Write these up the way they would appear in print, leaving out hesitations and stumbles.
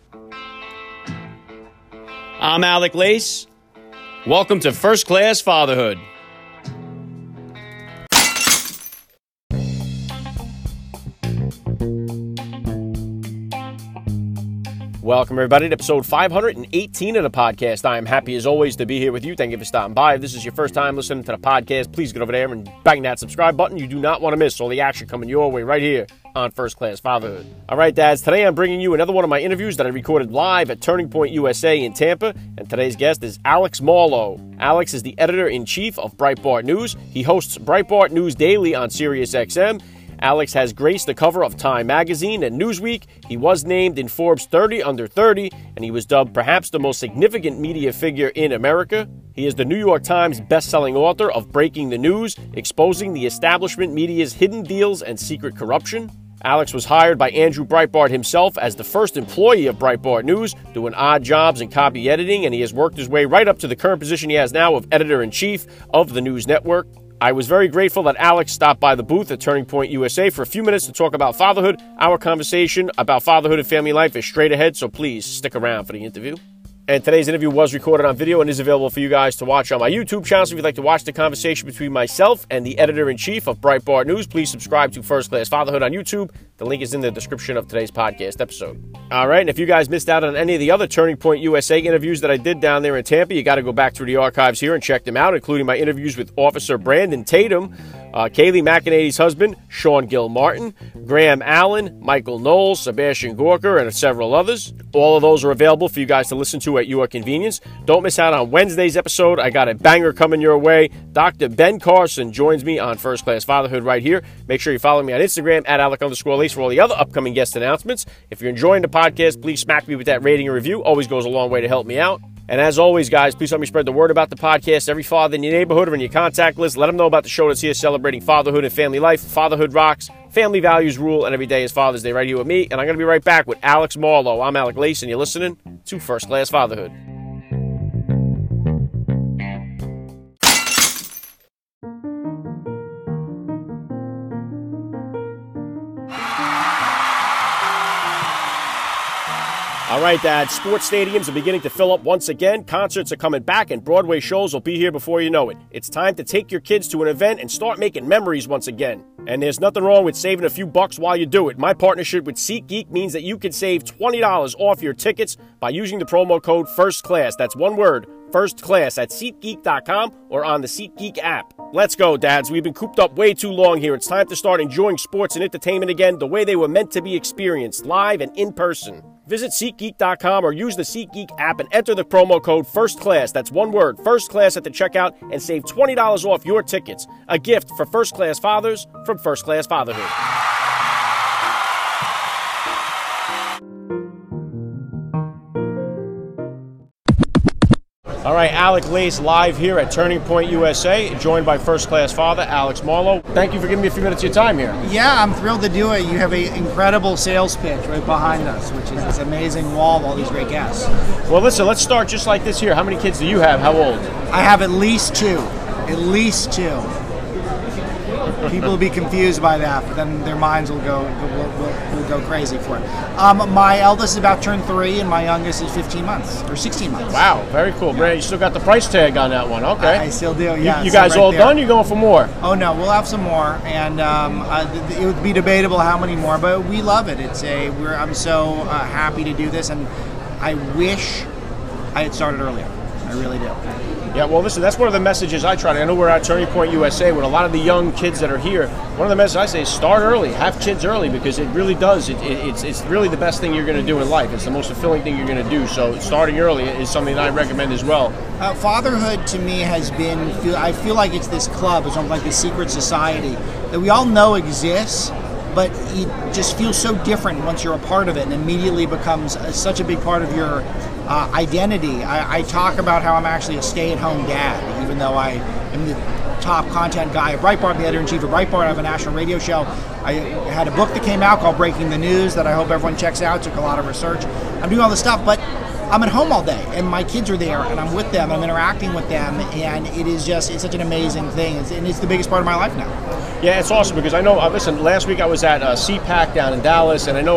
I'm Alec Lace. Welcome to First Class Fatherhood. Welcome, everybody, to episode 518 of the podcast. I am happy, as always, to be here with you. Thank you for stopping by. If this is your first time listening to the podcast, please get over there and bang that subscribe button. You do not want to miss all the action coming your way right here on First Class Fatherhood. All right, dads, today I'm bringing you another one of my interviews that I recorded live at Turning Point USA in Tampa, and today's guest is Alex Marlow. Alex is the editor-in-chief of Breitbart News. He hosts Breitbart News Daily on SiriusXM. Alex has graced the cover of Time Magazine and Newsweek. He was named in Forbes 30 Under 30, and he was dubbed perhaps the most significant media figure in America. He is the New York Times best-selling author of Breaking the News, Exposing the Establishment Media's Hidden Deals and Secret Corruption. Alex was hired by Andrew Breitbart himself as the first employee of Breitbart News, doing odd jobs in copy editing, and he has worked his way right up to the current position he has now of editor-in-chief of the news network. I was very grateful that Alex stopped by the booth at Turning Point USA for a few minutes to talk about fatherhood. Our conversation about fatherhood and family life is straight ahead, so please stick around for the interview. And today's interview was recorded on video and is available for you guys to watch on my YouTube channel. So if you'd like to watch the conversation between myself and the editor-in-chief of Breitbart News, please subscribe to First Class Fatherhood on YouTube. The link is in the description of today's podcast episode. All right, and if you guys missed out on any of the other Turning Point USA interviews that I did down there in Tampa, you got to go back through the archives here and check them out, including my interviews with Officer Brandon Tatum, Kayleigh McEnady's husband, Sean Gilmartin, Graham Allen, Michael Knowles, Sebastian Gorka, and several others. All of those are available for you guys to listen to at your convenience. Don't miss out on Wednesday's episode. I got a banger coming your way. Dr. Ben Carson joins me on First Class Fatherhood right here. Make sure you follow me on Instagram at Alec_Lace for all the other upcoming guest announcements. If you're enjoying the podcast, please smack me with that rating and review. Always goes a long way to help me out. And as always, guys, please help me spread the word about the podcast. Every father in your neighborhood or in your contact list, let them know about the show that's here celebrating fatherhood and family life. Fatherhood rocks, family values rule, and every day is Father's Day right here with me. And I'm going to be right back with Alex Marlow. I'm Alec Lace, and you're listening to First Class Fatherhood. All right, Dad, sports stadiums are beginning to fill up once again. Concerts are coming back, and Broadway shows will be here before you know it. It's time to take your kids to an event and start making memories once again. And there's nothing wrong with saving a few bucks while you do it. My partnership with SeatGeek means that you can save $20 off your tickets by using the promo code FIRSTCLASS. That's one word, First Class, at SeatGeek.com or on the SeatGeek app. Let's go, Dads. We've been cooped up way too long here. It's time to start enjoying sports and entertainment again the way they were meant to be experienced, live and in person. Visit SeatGeek.com or use the SeatGeek app and enter the promo code FIRSTCLASS. That's one word, First Class, at the checkout, and save $20 off your tickets. A gift for First Class fathers from First Class Fatherhood. All right, Alec Lace live here at Turning Point USA, joined by First Class Father Alex Marlow. Thank you for giving me a few minutes of your time here. Yeah, I'm thrilled to do it. You have an incredible sales pitch right behind us, which is this amazing wall of all these great guests. Well, listen, let's start just like this here. How many kids do you have? How old? I have at least two. At least two. People will be confused by that, but then their minds will go crazy for it. My eldest is about to turn 3, and my youngest is 15 months, or 16 months. Wow, very cool. Brandon, you still got the price tag on that one. Okay. I still do, yeah. You guys right all there. done? You going for more? Oh, no, we'll have some more, and it would be debatable how many more, but we love it. I'm so happy to do this, and I wish I had started earlier. I really do. Yeah, well, listen, that's one of the messages I try to. I know we're at Turning Point USA with a lot of the young kids that are here. One of the messages I say is start early, have kids early, because it really does. It's really the best thing you're going to do in life. It's the most fulfilling thing you're going to do. So starting early is something that I recommend as well. Fatherhood to me has been, I feel like it's this club, it's almost like this secret society that we all know exists, but it just feels so different once you're a part of it and immediately becomes such a big part of your identity. I talk about how I'm actually a stay-at-home dad, even though I am the top content guy at Breitbart, the editor-in-chief of Breitbart. I have a national radio show. I had a book that came out called Breaking the News that I hope everyone checks out. Took a lot of research. I'm doing all this stuff, but I'm at home all day, and my kids are there, and I'm with them, I'm interacting with them, and it's such an amazing thing, and it's the biggest part of my life now. Yeah, it's awesome, because I know, listen, last week I was at CPAC down in Dallas, and I know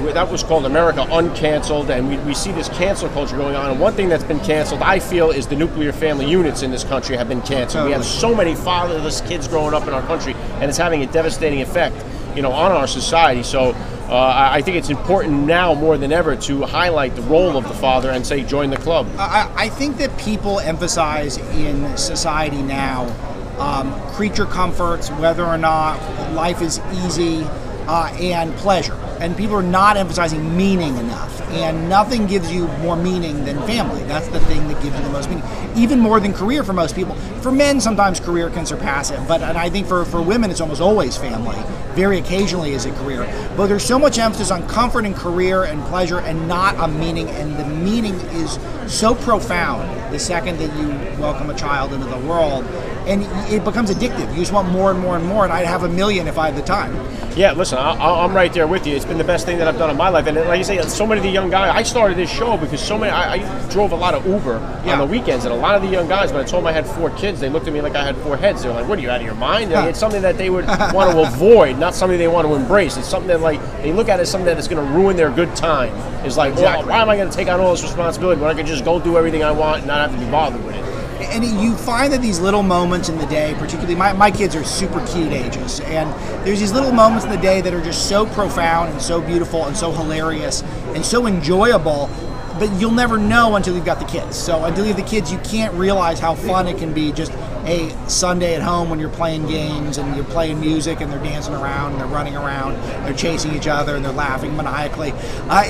that was called America Uncanceled, and we see this cancel culture going on. And one thing that's been canceled, I feel, is the nuclear family units in this country have been canceled. We have so many fatherless kids growing up in our country, and it's having a devastating effect, on our society. So I think it's important now more than ever to highlight the role of the father and say, join the club. I think that people emphasize in society now creature comforts, whether or not life is easy, and pleasure. And people are not emphasizing meaning enough. And nothing gives you more meaning than family. That's the thing that gives you the most meaning. Even more than career for most people. For men, sometimes career can surpass it. And I think for women, it's almost always family. Very occasionally is it career. But there's so much emphasis on comfort and career and pleasure and not on meaning. And the meaning is so profound the second that you welcome a child into the world. And it becomes addictive. You just want more and more and more. And I'd have 1 million if I had the time. Yeah, listen, I'm right there with you. It's been the best thing that I've done in my life. And like you say, so many of the young guys, I started this show because I drove a lot of Uber on the weekends, and a lot of the young guys, when I told them I had 4 kids, they looked at me like I had 4 heads. They were like, what are you, out of your mind? It's something that they would want to avoid, not something they want to embrace. It's something that they look at it as something that's going to ruin their good time. It's like, well, why am I going to take on all this responsibility when I can just go do everything I want and not have to be bothered with it? And you find that these little moments in the day, particularly my kids are super cute ages, and there's these little moments in the day that are just so profound and so beautiful and so hilarious and so enjoyable, but you'll never know until you've got the kids. So until you have the kids, you can't realize how fun it can be just a Sunday at home when you're playing games and you're playing music and they're dancing around and they're running around, they're chasing each other and they're laughing maniacally. My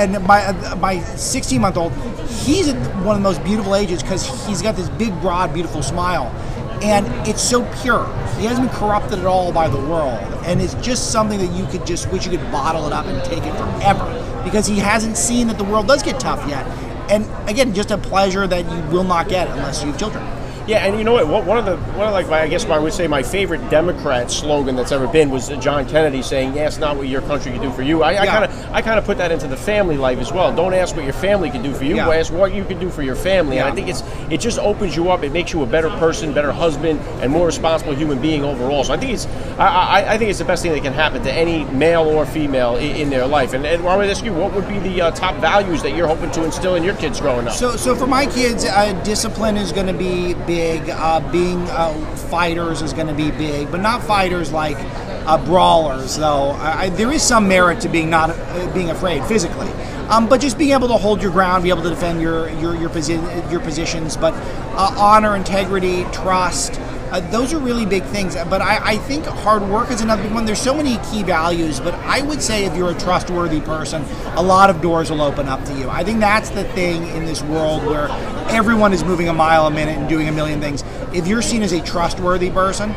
16-month-old, he's at one of the most beautiful ages because he's got this big, broad, beautiful smile. And it's so pure. He hasn't been corrupted at all by the world. And it's just something that you could just wish you could bottle it up and take it forever. Because he hasn't seen that the world does get tough yet. And again, just a pleasure that you will not get unless you have children. Yeah, and you know what? One of I would say my favorite Democrat slogan that's ever been was John Kennedy saying, "Ask not what your country can do for you." I kind of put that into the family life as well. Don't ask what your family can do for you. Ask what you can do for your family. And I think it just opens you up. It makes you a better person, better husband, and more responsible human being overall. So I think it's the best thing that can happen to any male or female in their life. And I would ask you, what would be the top values that you're hoping to instill in your kids growing up? So for my kids, discipline is going to be big. Being fighters is going to be big, but not fighters like brawlers. Though there is some merit to being afraid physically, but just being able to hold your ground, be able to defend your positions. But honor, integrity, trust. Those are really big things, but I think hard work is another big one. There's so many key values, but I would say if you're a trustworthy person, a lot of doors will open up to you. I think that's the thing in this world where everyone is moving a mile a minute and doing a million things. If you're seen as a trustworthy person,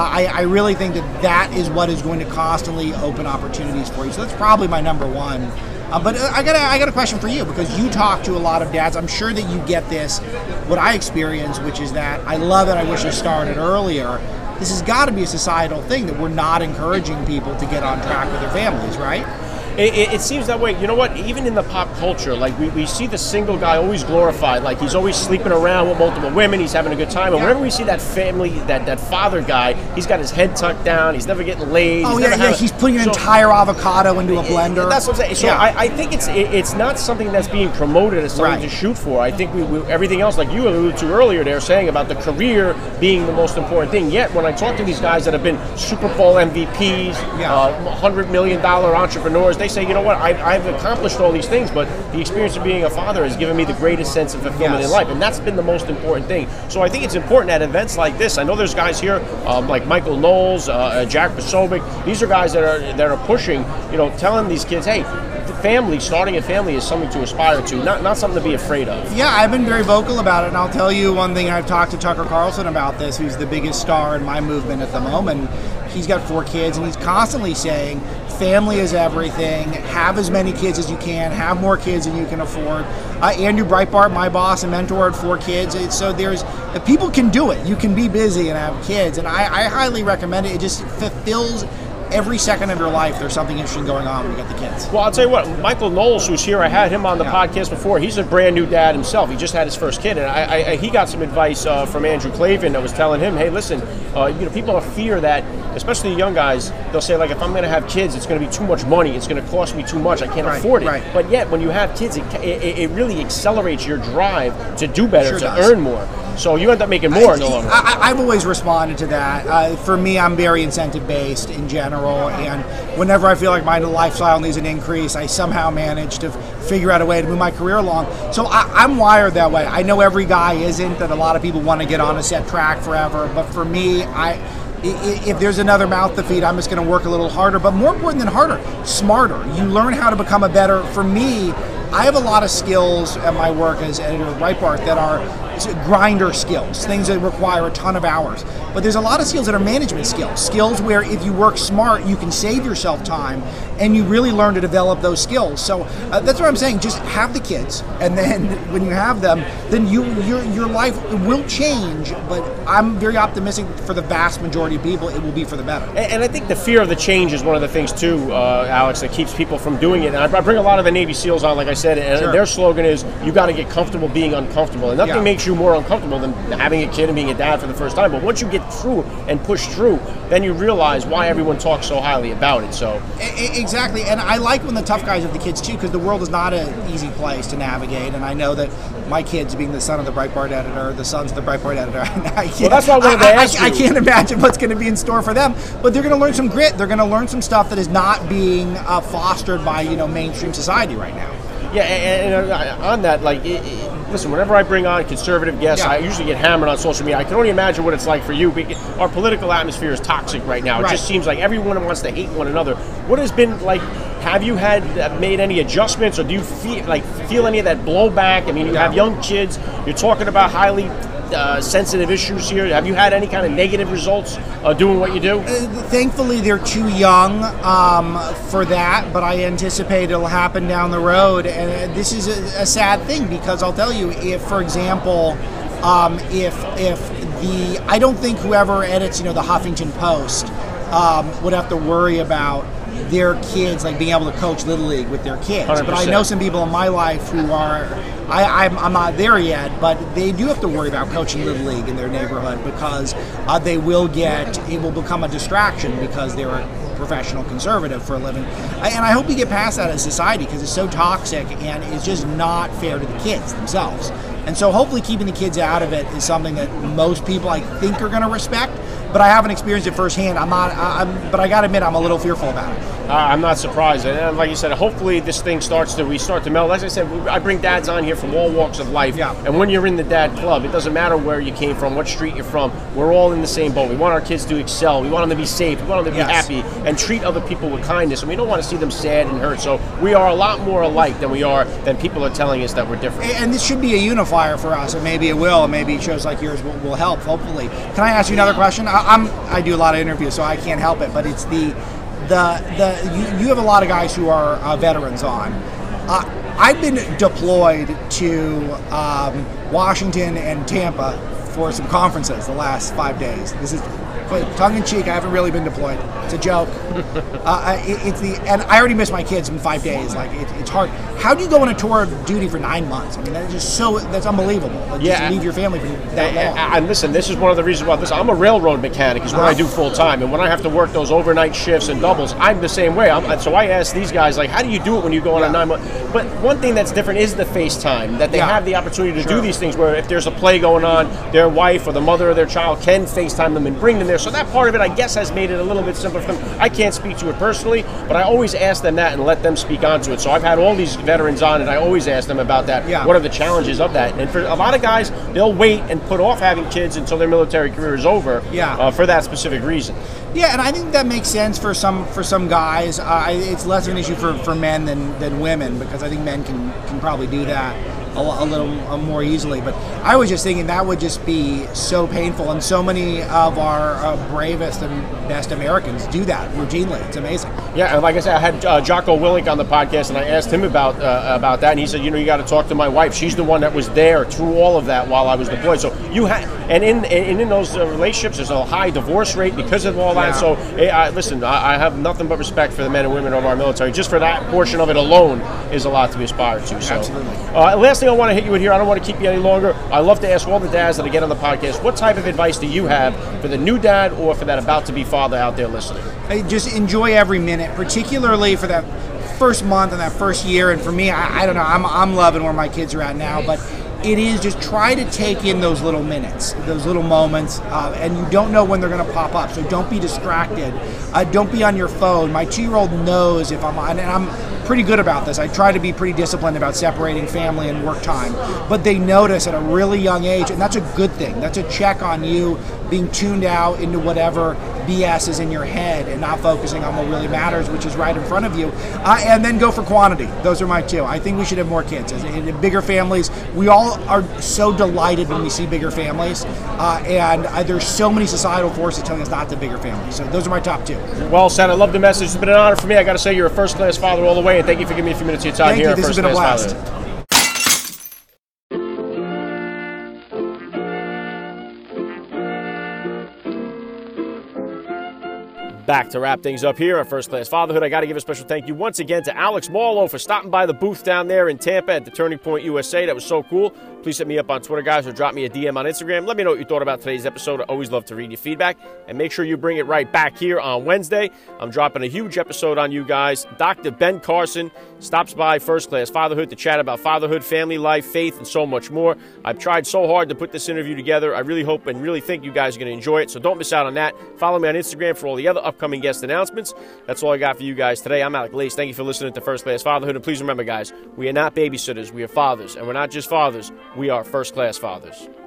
I really think that is what is going to constantly open opportunities for you. So that's probably my number one. But I got a question for you, because you talk to a lot of dads. I'm sure that you get this, what I experience, which is that I love it. I wish I started earlier. This has got to be a societal thing that we're not encouraging people to get on track with their families, right? It seems that way. You know what? Even in the pop culture, like we see the single guy always glorified. Like he's always sleeping around with multiple women. He's having a good time. And whenever we see that family, that father guy, he's got his head tucked down. He's never getting laid. He's putting an entire avocado into a blender. That's what I'm saying. So I think it's not something that's being promoted as something to shoot for. I think we everything else, like you alluded to earlier, they're saying about the career being the most important thing. Yet when I talk to these guys that have been Super Bowl MVPs, $100 million entrepreneurs, they say, you know what, I've accomplished all these things, but the experience of being a father has given me the greatest sense of fulfillment in life, and that's been the most important thing. So I think it's important at events like this. I know there's guys here like Michael Knowles, Jack Posobiec. These are guys that are pushing, telling these kids, hey, starting a family is something to aspire to, not something to be afraid of. Yeah, I've been very vocal about it, and I'll tell you one thing. I've talked to Tucker Carlson about this, who's the biggest star in my movement at the moment. He's got 4 kids, and he's constantly saying, family is everything, have as many kids as you can, have more kids than you can afford. Andrew Breitbart, my boss and mentor, had 4 kids. So people can do it. You can be busy and have kids, and I highly recommend it. It just fulfills every second of your life, there's something interesting going on when you get the kids. Well, I'll tell you what, Michael Knowles, who's here, I had him on the podcast before. He's a brand new dad himself. He just had his first kid, and he got some advice from Andrew Clavin that was telling him, hey, listen, people fear that, especially the young guys, they'll say, like, if I'm going to have kids, it's going to be too much money. It's going to cost me too much. I can't afford it. Right. But yet, when you have kids, it really accelerates your drive to do better, earn more. So you end up making more in the long run. I've always responded to that. For me, I'm very incentive-based in general, and whenever I feel like my lifestyle needs an increase, I somehow manage to figure out a way to move my career along. So I'm wired that way. I know every guy isn't, that a lot of people want to get on a set track forever, but for me, if there's another mouth to feed, I'm just going to work a little harder. But more important than harder, smarter. You learn how to become a better. For me, I have a lot of skills at my work as editor of Breitbart that are grinder skills, things that require a ton of hours. But there's a lot of skills that are management skills where if you work smart, you can save yourself time, and you really learn to develop those skills. So that's what I'm saying. Just have the kids, and then when you have them, then your life will change. But I'm very optimistic for the vast majority of people, it will be for the better. And I think the fear of the change is one of the things too, Alex, that keeps people from doing it. And I bring a lot of the Navy SEALs on, like I said, and their slogan is, you got to get comfortable being uncomfortable. And nothing makes you more uncomfortable than having a kid and being a dad for the first time. But once you get through and push through, then you realize why everyone talks so highly about it. So exactly. And I like when the tough guys have the kids too, because the world is not an easy place to navigate. And I know that my kids, being the son of the Breitbart editor, the sons of the Breitbart editor, that's why I wanted to ask you. I can't imagine what's going to be in store for them. But they're going to learn some grit. They're going to learn some stuff that is not being fostered by mainstream society right now. Yeah, and on that, listen, whenever I bring on conservative guests, I usually get hammered on social media. I can only imagine what it's like for you. Our political atmosphere is toxic right now. It just seems like everyone wants to hate one another. What has been like? Have you made any adjustments, or do you feel any of that blowback? I mean, you have young kids. You're talking about highly sensitive issues here. Have you had any kind of negative results doing what you do? Thankfully, they're too young for that, but I anticipate it'll happen down the road. And this is a sad thing, because I'll tell you, if, for example, I don't think whoever edits, the Huffington Post would have to worry about their kids being able to coach Little League with their kids. 100%. But I know some people in my life who are, I'm not there yet, but they do have to worry about coaching Little League in their neighborhood, because it will become a distraction because they're a professional conservative for a living. And I hope we get past that as society, because it's so toxic and it's just not fair to the kids themselves. And so hopefully keeping the kids out of it is something that most people, I think, are going to respect. But I haven't experienced it firsthand. But I got to admit, I'm a little fearful about it. I'm not surprised. And like you said, hopefully this thing we start to meld. As I said, I bring dads on here from all walks of life. Yeah. And when you're in the dad club, it doesn't matter where you came from, what street you're from. We're all in the same boat. We want our kids to excel. We want them to be safe. We want them to be happy and treat other people with kindness. And we don't want to see them sad and hurt. So we are a lot more alike than people are telling us that we're different. And this should be a unifier for us. And maybe it will. And maybe shows like yours will help, hopefully. Can I ask you another question? I do a lot of interviews, so I can't help it. But it's you have a lot of guys who are veterans on. I've been deployed to Washington and Tampa for some conferences the last 5 days. This is tongue in cheek. I haven't really been deployed. It's a joke. And I already missed my kids in 5 days. It's hard. How do you go on a tour of duty for 9 months? I mean, that's unbelievable. Just leave your family for that long. And listen, this is one of the reasons why I'm a railroad mechanic is what I do full time. And when I have to work those overnight shifts and doubles, I'm the same way. So I ask these guys, how do you do it when you go on a 9 month? But one thing that's different is the FaceTime, that they have the opportunity to do these things where if there's a play going on, their wife or the mother of their child can FaceTime them and bring them there. So that part of it, I guess, has made it a little bit simpler for them. I can't speak to it personally, but I always ask them that and let them speak onto it. So I've had all these veterans on, and I always ask them about that. Yeah. What are the challenges of that? And for a lot of guys, they'll wait and put off having kids until their military career is over for that specific reason. Yeah, and I think that makes sense for some guys. It's less of an issue for men than women, because I think men can probably do that. a little more easily. But I was just thinking that would just be so painful, and so many of our bravest and best Americans do that routinely. It's amazing. Yeah, and like I said, I had Jocko Willink on the podcast, and I asked him about that, and he said, you got to talk to my wife. She's the one that was there through all of that while I was deployed. So you had, and in those relationships, there's a high divorce rate because of all that. So listen, I have nothing but respect for the men and women of our military. Just for that portion of it alone is a lot to be aspired to. So, absolutely. Last thing I want to hit you with here, I don't want to keep you any longer. I love to ask all the dads that I get on the podcast, what type of advice do you have for the new dad or for that about-to-be father out there listening? Just enjoy every minute, particularly for that first month and that first year. And for me, I don't know, I'm loving where my kids are at now, but it is just try to take in those little minutes, those little moments, and you don't know when they're going to pop up, so don't be distracted. Don't be on your phone. My 2-year-old knows if I'm on, and I'm pretty good about this. I try to be pretty disciplined about separating family and work time, but they notice at a really young age, and that's a good thing. That's a check on you being tuned out into whatever BS is in your head and not focusing on what really matters, which is right in front of you, and then go for quantity. Those are my 2. I think we should have more kids. In bigger families, we all are so delighted when we see bigger families, and there's so many societal forces telling us not to bigger families. So those are my top 2. Well said. I love the message. It's been an honor for me. I got to say, you're a first-class father all the way, and thank you for giving me a few minutes of your time. Thank here. You. This has been a blast. Back to wrap things up here on First Class Fatherhood. I got to give a special thank you once again to Alex Marlowe for stopping by the booth down there in Tampa at the Turning Point USA. That was so cool. Please hit me up on Twitter, guys, or drop me a DM on Instagram. Let me know what you thought about today's episode. I always love to read your feedback. And make sure you bring it right back here on Wednesday. I'm dropping a huge episode on you guys. Dr. Ben Carson stops by First Class Fatherhood to chat about fatherhood, family life, faith, and so much more. I've tried so hard to put this interview together. I really hope and really think you guys are going to enjoy it, so don't miss out on that. Follow me on Instagram for all the other upcoming guest announcements. That's all I got for you guys today. I'm Alec Lace. Thank you for listening to First Class Fatherhood. And please remember, guys, we are not babysitters. We are fathers. And we're not just fathers. We are first-class fathers.